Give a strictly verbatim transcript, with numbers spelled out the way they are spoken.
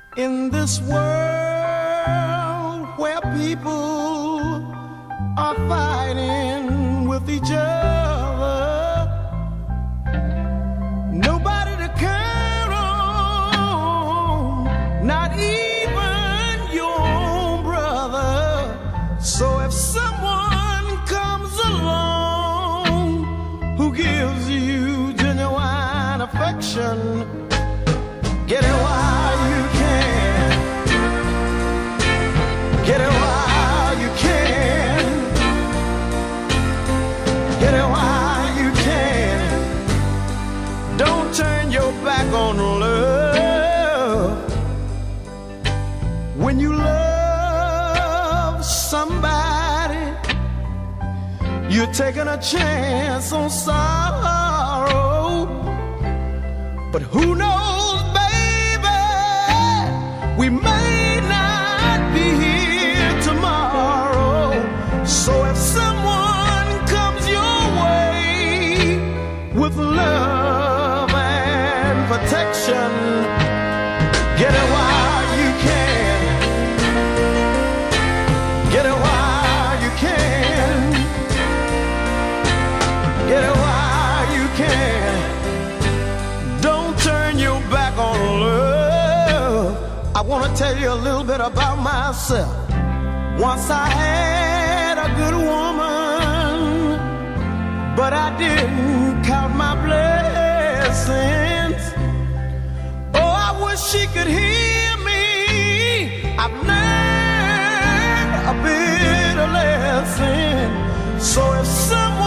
In this world where people are fighting with each other, nobody to count on, not even your own brother. So if someone comes along who gives you genuine affection, get it while you can. Get it while you can. Get it while you can. Don't turn your back on love. When you love somebody, you're taking a chance on sorrow. But who knows, baby, we may not be here tomorrow. So if someone comes your way with love and protection, get it while you can. Get it while you can. Get it while you can. Don't turn your back on love. I want to tell you a little bit about myself. Once I had a good woman, but I didn't count my blessings. Oh, I wish she could hear me. I've learned a bitter lesson. So if someone